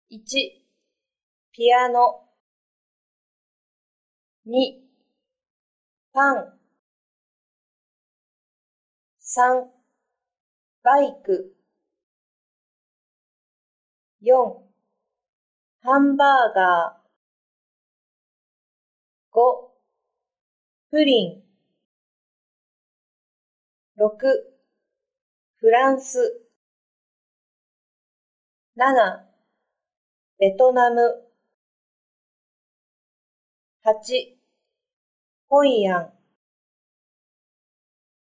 1、ピアノ。2、パン。3、バイク。4、ハンバーガー。5、プリン。6、フランス。7、ベトナム。8、ホイアン。